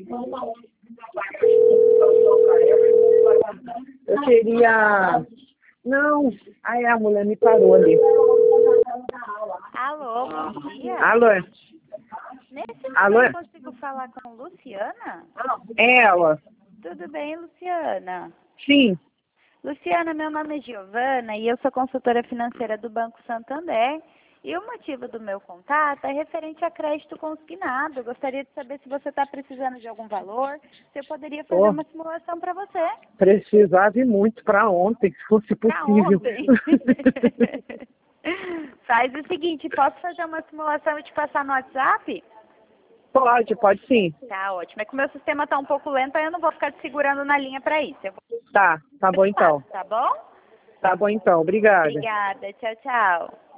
Eu queria... Não, aí a mulher me parou ali. Alô, bom dia. Alô? Nesse Alô? momento eu consigo falar com Luciana? É ela? Tudo bem, Luciana? Sim. Luciana, meu nome é Giovana e eu sou consultora financeira do Banco Santander. E o motivo do meu contato é referente a crédito consignado. Gostaria de saber se você está precisando de algum valor, se eu poderia fazer uma simulação para você. Precisava ir muito para ontem, se fosse Para possível. ontem. Faz o seguinte, posso fazer uma simulação e te passar no WhatsApp? Pode sim. Tá ótimo. É que o meu sistema está um pouco lento, aí eu não vou ficar te segurando na linha para isso. Eu vou... Tá bom então. Tá bom? Tá bom então, obrigada. Obrigada. Tchau, tchau.